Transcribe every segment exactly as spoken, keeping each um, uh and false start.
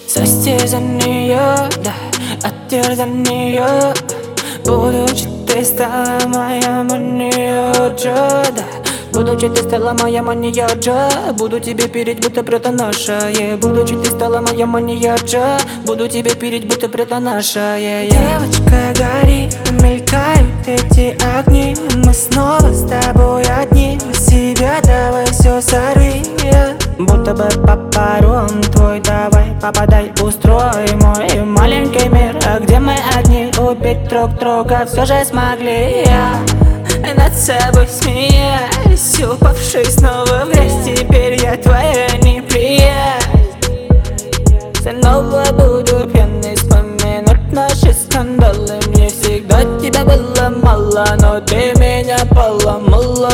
Состязание, да, ответ за нее. Будучи ты стала моя маньяджа, да. Будучи ты стала моя маньяджа, буду тебе переть, будто прета наша, yeah. Будучи ты стала моя маньяджа, буду тебе переть, будто прета наша, yeah, yeah. Девочка, гори, мелькают эти огни. Мы снова с тобой одни. Себя давай все сорви, yeah. Будто бы по паролям твой, давай попадай, устрой мой маленький мир. А где мы одни, убить друг друга все же смогли, yeah. Над собой смеясь, упавший снова в грязь. Теперь я твоя неприязнь. Снова буду пьяный вспоминать наши скандалы. Мне всегда тебя было мало, но ты меня поломала.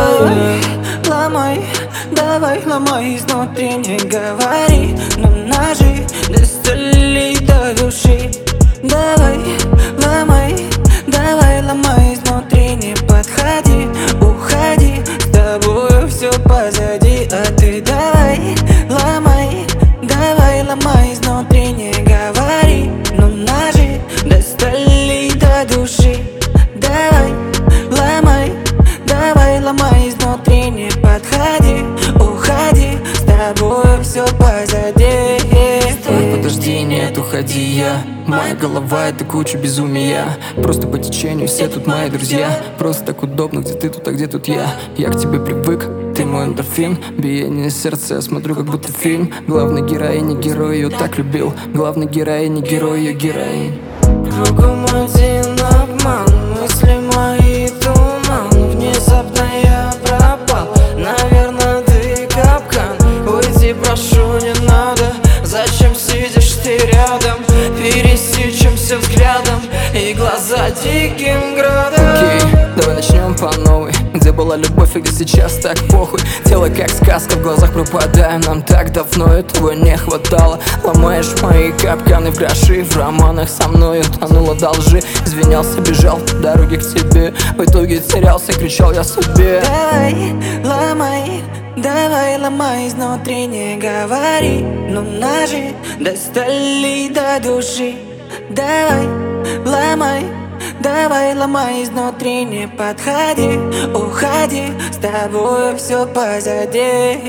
Ломай, давай ломай изнутри, не говори. Но ножи достали до души. Давай, ломай, давай ломай изнутри, не подходи, уходи. С тобою все позади, а ты давай, ломай, давай ломай изнутри, не говори. Но ножи достали до души. Давай, ломай, давай ломай изнутри, не подходи, уходи. С тобою все позади. Стой, подожди, нет, уходи, я. Моя голова — это куча безумия. Просто по течению, все тут мои друзья. Просто так удобно, где ты тут, а где тут я. Я к тебе привык, ты мой эндорфин. Биение сердца, я смотрю, как будто фильм. Главной героини герой ее так любил. Главной героини герой ее героинь. Кругом один обман, мысли мои туман. Внезапно я пропал, наверное, ты капкан. Уйди, прошу, не надо. Зачем сидишь ты рядом? Пересечемся взглядом и глаза диким градом. Окей, okay, давай начнем по новой. Где была любовь и где сейчас так похуй. Тело как сказка, в глазах пропадаем. Нам так давно этого не хватало. Ломаешь мои капканы в гроши. В романах со мной утонуло до лжи. Извинялся, бежал по дороге к тебе. В итоге терялся, кричал я себе. Давай, ломай, давай ломай изнутри, не говори. Но ножи достали до души. Давай, ломай, давай ломай изнутри, не подходи, уходи. С тобой все позади.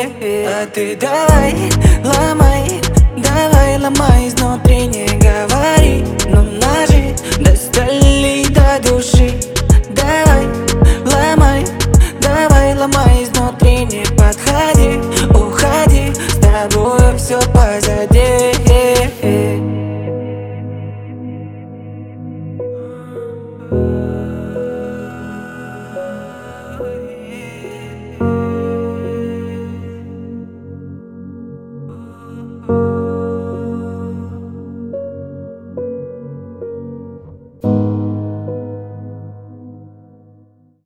А ты давай, ломай, давай ломай изнутри, не говори. Но ножи достали до души. Давай, ломай, давай ломай изнутри, не подходи, уходи. С тобой все позади. Thank you.